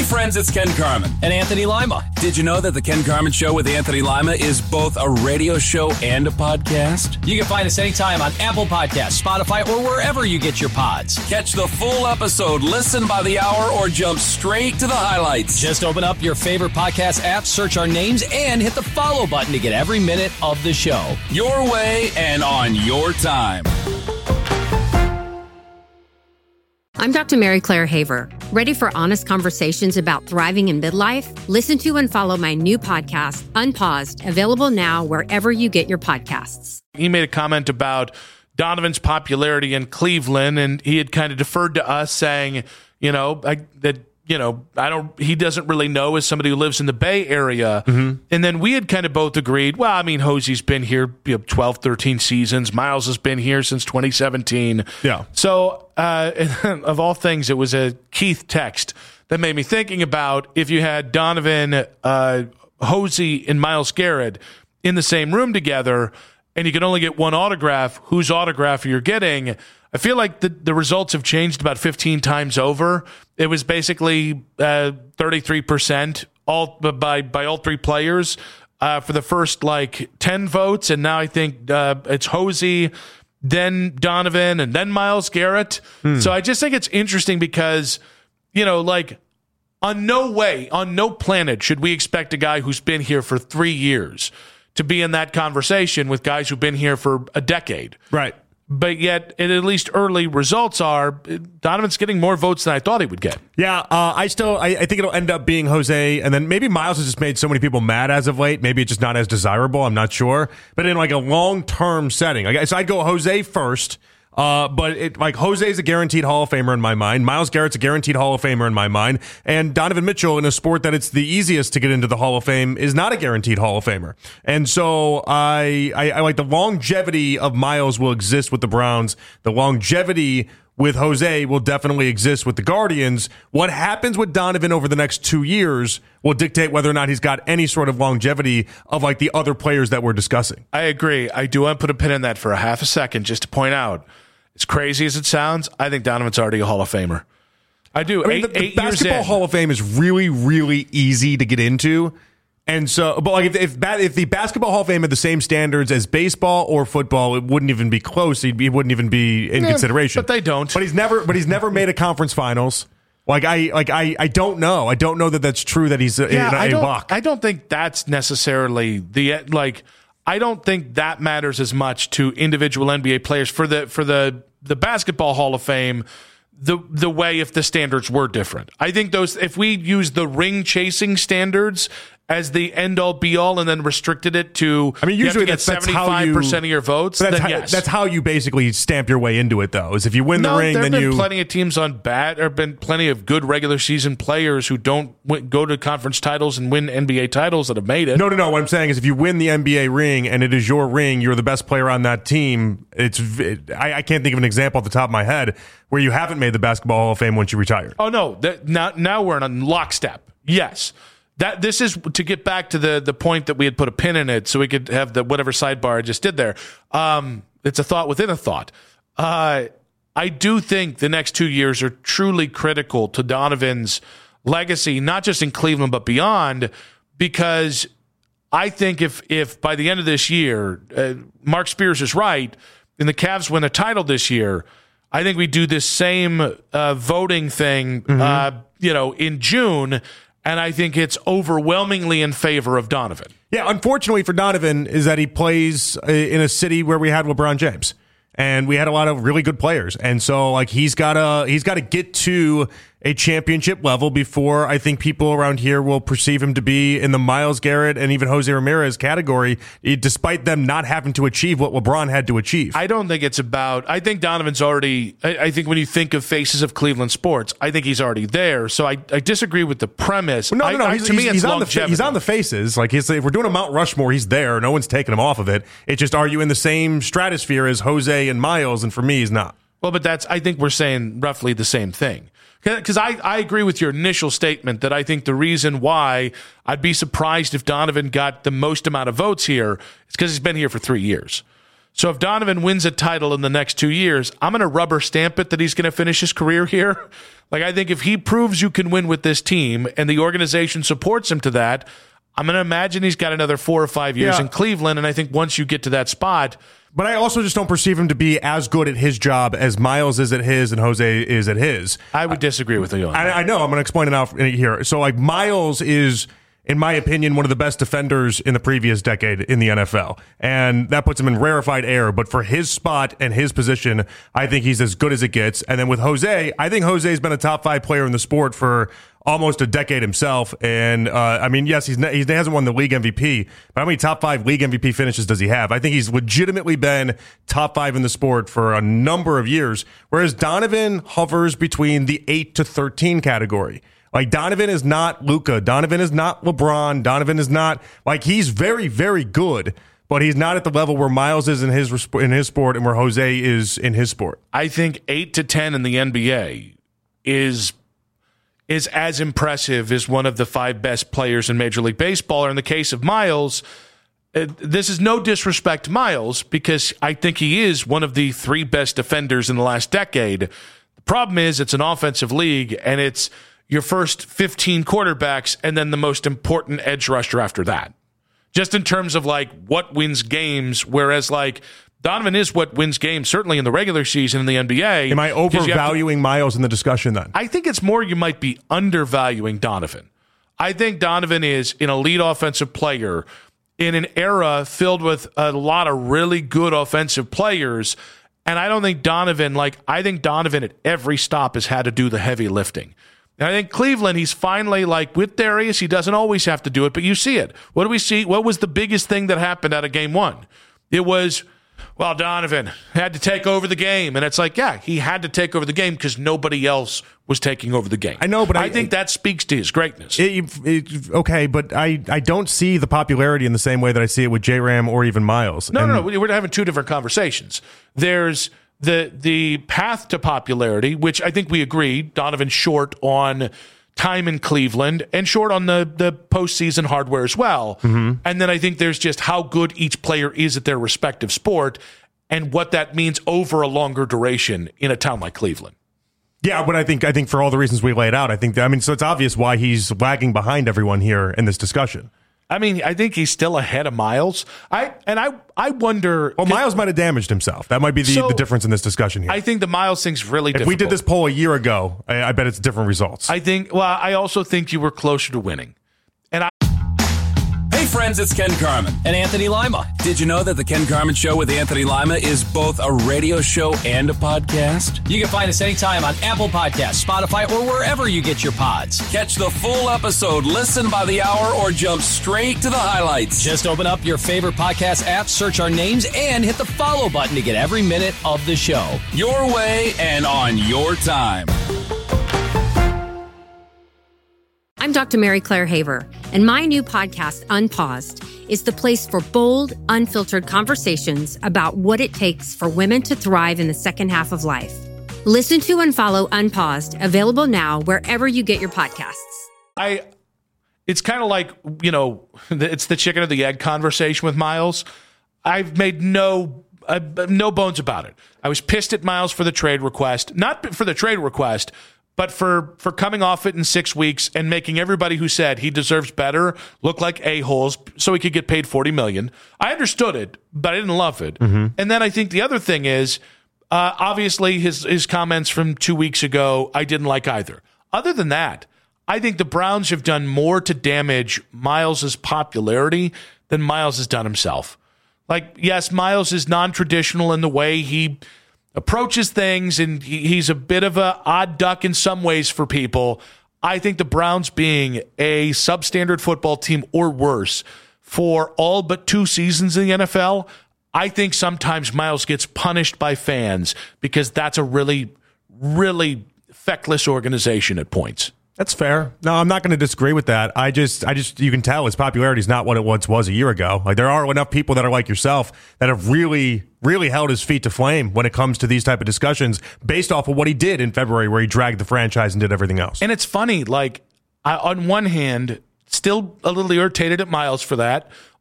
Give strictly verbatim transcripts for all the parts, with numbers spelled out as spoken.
friends, it's Ken Carman. And Anthony Lima. Did you know that the Ken Carman Show with Anthony Lima is both a radio show and a podcast? You can find us anytime on Apple Podcasts, Spotify, or wherever you get your pods. Catch the full episode, listen by the hour, or jump straight to the highlights. Just open up your favorite podcast app, search our names, and hit the follow button to get every minute of the show. Your way and on your time. I'm Doctor Mary Claire Haver. Ready for honest conversations about thriving in midlife? Listen to and follow my new podcast, Unpaused, available now wherever you get your podcasts. He made a comment about Donovan's popularity in Cleveland, and he had kind of deferred to us saying, you know, I, that, you know, I don't, he doesn't really know as somebody who lives in the Bay Area. Mm-hmm. And then we had kind of both agreed, well, I mean, Hosey's been here you know, twelve, thirteen seasons. Miles has been here since twenty seventeen. Yeah. So, uh, of all things, it was a Keith text that made me thinking about if you had Donovan, uh, Hosey, and Myles Garrett in the same room together, and you can only get one autograph, whose autograph you're getting. I feel like the, the results have changed about fifteen times over. It was basically uh, thirty-three percent all by by all three players uh, for the first like ten votes, and now I think uh, it's Hosey, then Donovan, and then Myles Garrett. Hmm. So I just think it's interesting because, you know, like on no way, on no planet should we expect a guy who's been here for three years to be in that conversation with guys who've been here for a decade. Right. But yet, at least early results are, Donovan's getting more votes than I thought he would get. Yeah, uh, I still, I, I think it'll end up being Jose, and then maybe Myles has just made so many people mad as of late. Maybe it's just not as desirable. I'm not sure. But in like a long-term setting, like, so I'd go Jose first. Uh, but it, like Jose's a guaranteed Hall of Famer in my mind. Myles Garrett's a guaranteed Hall of Famer in my mind. And Donovan Mitchell, in a sport that it's the easiest to get into the Hall of Fame, is not a guaranteed Hall of Famer. And so I, I, I like the longevity of Myles will exist with the Browns. The longevity with Jose will definitely exist with the Guardians. What happens with Donovan over the next two years will dictate whether or not he's got any sort of longevity of like the other players that we're discussing. I agree. I do want to put a pin in that for a half a second just to point out, as crazy as it sounds, I think Donovan's already a Hall of Famer. I do. I mean, eight, the, the eight years basketball in. Hall of Fame is really, really easy to get into. And so, but like if if, if the Basketball Hall of Fame had the same standards as baseball or football, it wouldn't even be close. He'd be, he wouldn't even be in yeah, consideration. But they don't. But he's never. But he's never made a conference finals. Like I, like I, I don't know. I don't know that that's true. That he's a, yeah, a, I a don't, lock. I don't think that's necessarily the like. I don't think that matters as much to individual N B A players for the for the the Basketball Hall of Fame. The the way if the standards were different, I think those if we use the ring chasing standards as the end all be all and then restricted it to, I mean, usually you have to get seventy-five percent of your votes. That's then how, yes. that's how you basically stamp your way into it, though. Is if you win the no, ring, there then have been you. plenty of teams on bad. There have been plenty of good regular season players who don't win, go to conference titles and win N B A titles that have made it. No, no, no. What I'm saying is, if you win the N B A ring and it is your ring, you're the best player on that team. It's it, I, I can't think of an example off the top of my head where you haven't made the Basketball Hall of Fame once you retired. Oh no, that, now now we're in a lockstep. Yes. That this is to get back to the the point that we had put a pin in it so we could have the whatever sidebar I just did there. Um, it's a thought within a thought. Uh, I do think the next two years are truly critical to Donovan's legacy, not just in Cleveland but beyond, because I think if if by the end of this year, uh, Mark Spears is right, and the Cavs win a title this year, I think we do this same uh, voting thing, mm-hmm. uh, you know, in June. And I think it's overwhelmingly in favor of Donovan. Yeah, unfortunately for Donovan is that he plays in a city where we had LeBron James. And we had a lot of really good players. And so like he's gotta he's gotta get to a championship level before I think people around here will perceive him to be in the Myles Garrett and even Jose Ramirez category, despite them not having to achieve what LeBron had to achieve. I don't think it's about, I think Donovan's already, I, I think when you think of faces of Cleveland sports, I think he's already there. So I, I disagree with the premise. No, no, no. I, He's, I, to me, he's, it's he's on the longevity. he's on the faces. Like he's, if we're doing a Mount Rushmore, he's there. No one's taking him off of it. It's just, are you in the same stratosphere as Jose and Myles? And for me, he's not. Well, but that's, I think we're saying roughly the same thing. Because I, I agree with your initial statement that I think the reason why I'd be surprised if Donovan got the most amount of votes here is because he's been here for three years. So if Donovan wins a title in the next two years, I'm going to rubber stamp it that he's going to finish his career here. Like, I think if he proves you can win with this team and the organization supports him to that, I'm going to imagine he's got another four or five years yeah. in Cleveland. And I think once you get to that spot. But I also just don't perceive him to be as good at his job as Miles is at his and Jose is at his. I would disagree with you on that. I, I know. I'm going to explain it out here. So, like, Miles is, in my opinion, one of the best defenders in the previous decade in the N F L. And that puts him in rarefied air. But for his spot and his position, I think he's as good as it gets. And then with Jose, I think Jose's been a top five player in the sport for almost a decade himself. And, uh, I mean, yes, he's ne- he hasn't won the league M V P, but how many top five league M V P finishes does he have? I think he's legitimately been top five in the sport for a number of years, whereas Donovan hovers between the eight to thirteen category. Like, Donovan is not Luka. Donovan is not LeBron. Donovan is not, like, he's very, very good, but he's not at the level where Miles is in his in his sport and where Jose is in his sport. I think eight to ten in the N B A is is as impressive as one of the five best players in Major League Baseball. Or in the case of Miles, uh, this is no disrespect to Miles, because I think he is one of the three best defenders in the last decade. The problem is it's an offensive league, and it's your first fifteen quarterbacks and then the most important edge rusher after that. Just in terms of, like, what wins games, whereas, like, Donovan is what wins games, certainly in the regular season in the N B A. Am I overvaluing to, Miles in the discussion then? I think it's more you might be undervaluing Donovan. I think Donovan is an elite offensive player in an era filled with a lot of really good offensive players. And I don't think Donovan, like, I think Donovan at every stop has had to do the heavy lifting. And I think Cleveland, he's finally, like, with Darius, he doesn't always have to do it, but you see it. What do we see? What was the biggest thing that happened out of game one? It was, well, Donovan had to take over the game. And it's like, yeah, he had to take over the game because nobody else was taking over the game. I know, but I, I think that speaks to his greatness. It, it, okay, but I, I don't see the popularity in the same way that I see it with J-Ram or even Miles. No, and, no, no. We're having two different conversations. There's the the path to popularity, which I think we agree, Donovan's short on time in Cleveland and short on the, the postseason hardware as well. Mm-hmm. And then I think there's just how good each player is at their respective sport and what that means over a longer duration in a town like Cleveland. Yeah, but I think I think for all the reasons we laid out, I think that, I mean, so it's obvious why he's lagging behind everyone here in this discussion. I mean, I think he's still ahead of Miles. I and I I wonder. Well, Miles might have damaged himself. That might be the, so, the difference in this discussion here. I think the Miles thing's really if difficult. we did this poll a year ago, I, I bet it's different results. I think, well, I also think you were closer to winning. And I. Hey, friends, it's Ken Carman. And Anthony Lima. Did you know that the Ken Carman Show with Anthony Lima is both a radio show and a podcast? You can find us anytime on Apple Podcasts, Spotify, or wherever you get your pods. Catch the full episode, listen by the hour, or jump straight to the highlights. Just open up your favorite podcast app, search our names, and hit the follow button to get every minute of the show. Your way and on your time. I'm Doctor Mary Claire Haver, and my new podcast, Unpaused, is the place for bold, unfiltered conversations about what it takes for women to thrive in the second half of life. Listen to and follow Unpaused, available now wherever you get your podcasts. I, it's kind of like, you know, it's the chicken or the egg conversation with Miles. I've made no uh, no bones about it. I was pissed at Miles for the trade request, not for the trade request, but for, for coming off it in six weeks and making everybody who said he deserves better look like a-holes so he could get paid forty million dollars. I understood it, but I didn't love it. Mm-hmm. And then I think the other thing is, uh, obviously his, his comments from two weeks ago, I didn't like either. Other than that, I think the Browns have done more to damage Miles's popularity than Miles has done himself. Like, yes, Miles is non-traditional in the way he approaches things, and he, he's a bit of a odd duck in some ways for people. I think the Browns being a substandard football team or worse for all but two seasons in the N F L, I think sometimes Miles gets punished by fans because that's a really, really feckless organization at points. That's fair. No, I'm not going to disagree with that. I just, I just, you can tell his popularity is not what it once was a year ago. Like, there are enough people that are like yourself that have really, really held his feet to flame when it comes to these type of discussions based off of what he did in February, where he dragged the franchise and did everything else. And it's funny, like, I, on one hand, still a little irritated at Miles for that.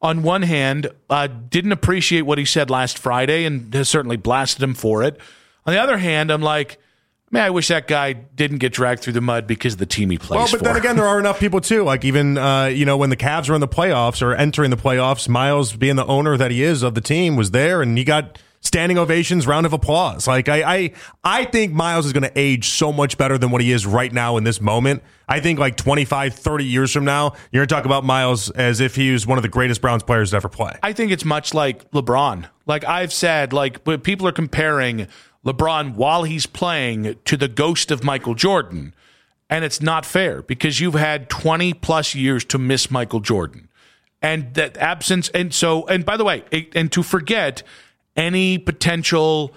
on one hand, uh, didn't appreciate what he said last Friday and has certainly blasted him for it. On the other hand, I'm like, man, I wish that guy didn't get dragged through the mud because of the team he plays well, but for. then again, there are enough people too. Like even uh, you know when the Cavs were in the playoffs or entering the playoffs, Miles, being the owner that he is of the team, was there and he got standing ovations, round of applause. Like I, I, I think Miles is going to age so much better than what he is right now in this moment. I think like twenty-five, thirty years from now, you're going to talk about Miles as if he was one of the greatest Browns players to ever play. I think it's much like LeBron. Like I've said, like but people are comparing LeBron while he's playing to the ghost of Michael Jordan. And it's not fair because you've had twenty plus years to miss Michael Jordan. And that absence. And so, and by the way, and to forget any potential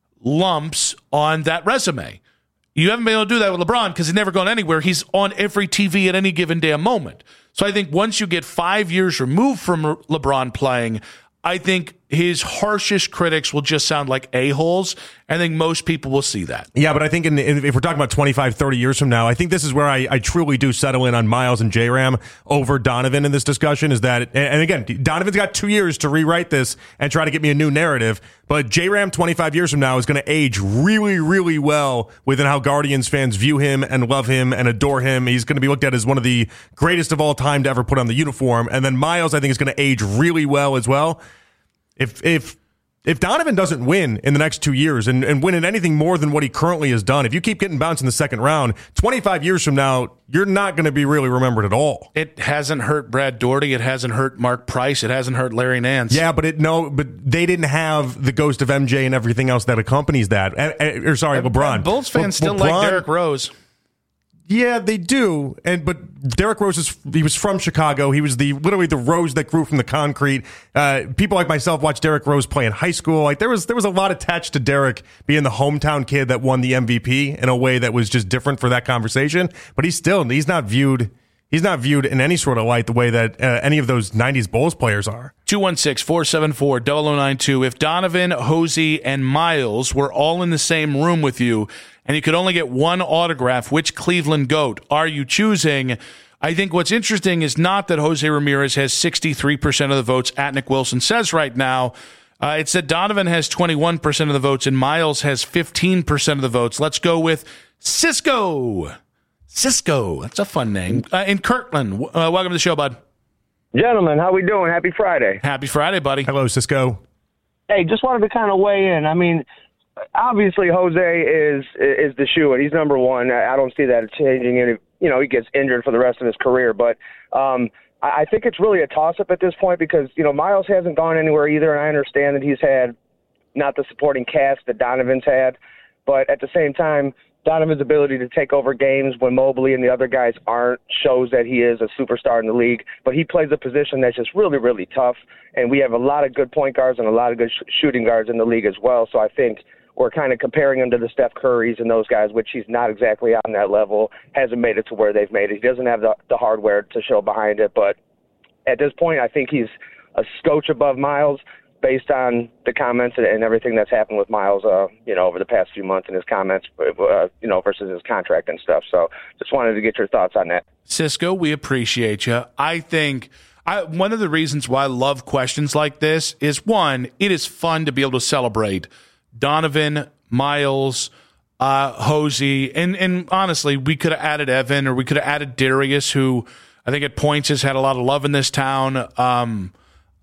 lumps on that resume. You haven't been able to do that with LeBron because he's never gone anywhere. He's on every T V at any given damn moment. So I think once you get five years removed from LeBron playing, I think his harshest critics will just sound like a-holes. I think most people will see that. Yeah, but I think in, in, if we're talking about twenty-five, thirty years from now, I think this is where I, I truly do settle in on Miles and J-Ram over Donovan in this discussion is that, and again, Donovan's got two years to rewrite this and try to get me a new narrative, but J-Ram twenty-five years from now is going to age really, really well within how Guardians fans view him and love him and adore him. He's going to be looked at as one of the greatest of all time to ever put on the uniform. And then Miles, I think, is going to age really well as well. If if if Donovan doesn't win in the next two years and, and win in anything more than what he currently has done, if you keep getting bounced in the second round, twenty-five years from now, you're not going to be really remembered at all. It hasn't hurt Brad Daugherty. It hasn't hurt Mark Price. It hasn't hurt Larry Nance. Yeah, but it no, but they didn't have the ghost of M J and everything else that accompanies that. And, or sorry, LeBron. And Bulls fans Le- still LeBron, like Derrick Rose. Yeah, they do. And but Derrick Rose is he was from Chicago. He was the literally the rose that grew from the concrete. Uh, people like myself watched Derrick Rose play in high school. Like there was there was a lot attached to Derrick being the hometown kid that won the M V P in a way that was just different for that conversation. But he's still he's not viewed he's not viewed in any sort of light the way that uh, any of those nineties Bulls players are. two one six, four seven four, zero zero nine two. If Donovan, Hosey, and Miles were all in the same room with you and you could only get one autograph, which Cleveland GOAT are you choosing? I think what's interesting is not that Jose Ramirez has sixty-three percent of the votes, at Nick Wilson says right now. Uh, it's that Donovan has twenty-one percent of the votes and Miles has fifteen percent of the votes. Let's go with Cisco. Cisco. That's a fun name. Uh, in Kirtland. Uh, welcome to the show, bud. Gentlemen, how we doing? Happy Friday. Happy Friday, buddy. Hello, Cisco. Hey, just wanted to kind of weigh in. I mean, obviously Jose is is the shoe, and he's number one. I don't see that changing any. You know, he gets injured for the rest of his career, but um, I think it's really a toss-up at this point because you know Miles hasn't gone anywhere either, and I understand that he's had not the supporting cast that Donovan's had, but at the same time, Donovan's ability to take over games when Mobley and the other guys aren't shows that he is a superstar in the league. But he plays a position that's just really, really tough. And we have a lot of good point guards and a lot of good sh- shooting guards in the league as well. So I think we're kind of comparing him to the Steph Currys and those guys, which he's not exactly on that level, hasn't made it to where they've made it. He doesn't have the, the hardware to show behind it. But at this point, I think he's a scotch above Miles, based on the comments and everything that's happened with Miles, uh, you know, over the past few months and his comments, uh, you know, versus his contract and stuff. So just wanted to get your thoughts on that. Cisco, we appreciate you. I think I, one of the reasons why I love questions like this is, one, it is fun to be able to celebrate Donovan, Miles, uh, Hosey, and, and honestly, we could have added Evan or we could have added Darius, who I think at points has had a lot of love in this town. Um,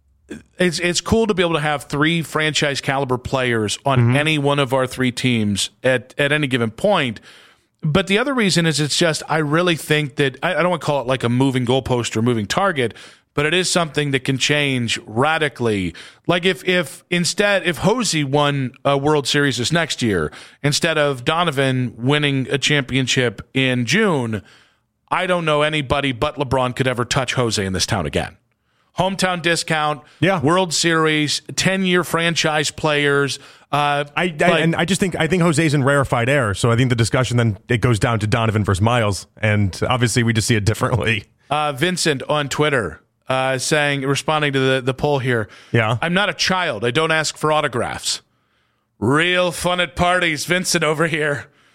It's it's cool to be able to have three franchise caliber players on mm-hmm. any one of our three teams at, at any given point. But the other reason is it's just I really think that I, I don't want to call it like a moving goalpost or moving target, but it is something that can change radically. Like if if instead if Hosey won a World Series this next year instead of Donovan winning a championship in June, I don't know anybody but LeBron could ever touch Jose in this town again. Hometown discount, yeah. World Series, ten-year franchise players. Uh, I, I like, and I just think I think Jose's in rarefied air. So I think the discussion then it goes down to Donovan versus Miles, and obviously we just see it differently. Uh, Vincent on Twitter uh, saying, responding to the, the poll here. Yeah, I'm not a child. I don't ask for autographs. Real fun at parties, Vincent over here.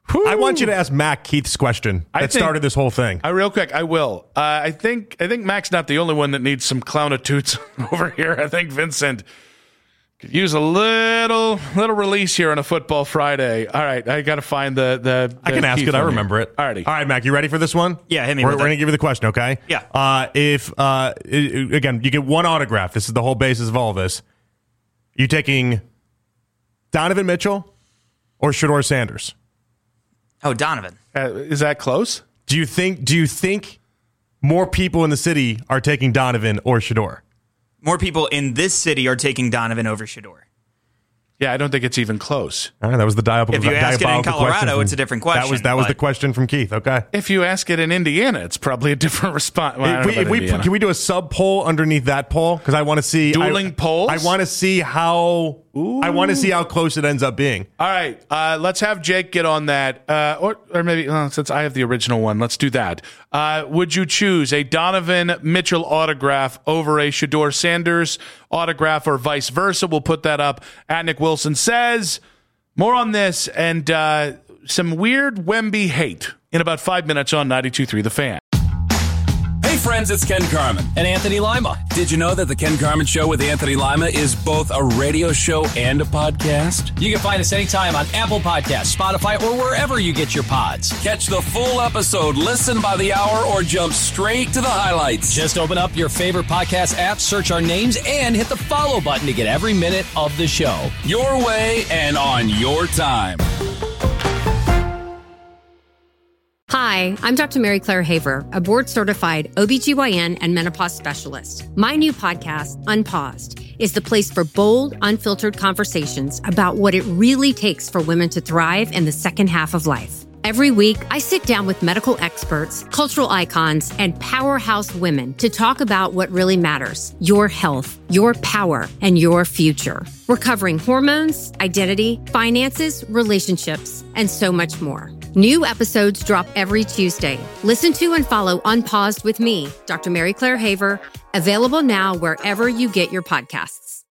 Whew. I want you to ask Mac Keith's question that I think, started this whole thing. I real quick, I will. Uh, I think I think Mac's not the only one that needs some clownitudes over here. I think Vincent could use a little little release here on a Football Friday. All right, I got to find the the. the I can ask it. I remember here. it. Alrighty. All right, Mac, you ready for this one? Yeah, hit me We're, with we're it. going to give you the question, okay? Yeah. Uh, if, uh, i- again, you get one autograph. This is the whole basis of all of this. You taking Donovan Mitchell or Shedeur Sanders? Oh, Donovan. Uh, is that close? Do you think, do you think more people in the city are taking Donovan or Shedeur? More people in this city are taking Donovan over Shedeur. Yeah, I don't think it's even close. All right, that was the diabolical If you ask it in diabolical Colorado, question from- it's a different question, That was that was but- the question from Keith. Okay. If you ask it in Indiana, it's probably a different response. Well, I If don't we, know if about we, Indiana. can we do a sub poll underneath that poll? Because I want to see Dueling I, polls? I want to see how I want to see how close it ends up being. All right, uh, let's have Jake get on that, uh, or or maybe uh, since I have the original one, let's do that. Uh, would you choose a Donovan Mitchell autograph over a Shedeur Sanders autograph, or vice versa? We'll put that up at Nick Wilson Says. More on this and uh, some weird Wemby hate in about five minutes on ninety-two point three The Fan. Hey friends, it's Ken Carman. And Anthony Lima. Did you know that the Ken Carman Show with Anthony Lima is both a radio show and a podcast? You can find us anytime on Apple Podcasts, Spotify, or wherever you get your pods. Catch the full episode, listen by the hour, or jump straight to the highlights. Just open up your favorite podcast app, search our names, and hit the follow button to get every minute of the show. Your way and on your time. Hi, I'm Doctor Mary Claire Haver, a board-certified O B G Y N and menopause specialist. My new podcast, Unpaused, is the place for bold, unfiltered conversations about what it really takes for women to thrive in the second half of life. Every week, I sit down with medical experts, cultural icons, and powerhouse women to talk about what really matters: your health, your power, and your future. We're covering hormones, identity, finances, relationships, and so much more. New episodes drop every Tuesday. Listen to and follow Unpaused with me, Doctor Mary Claire Haver, available now wherever you get your podcasts.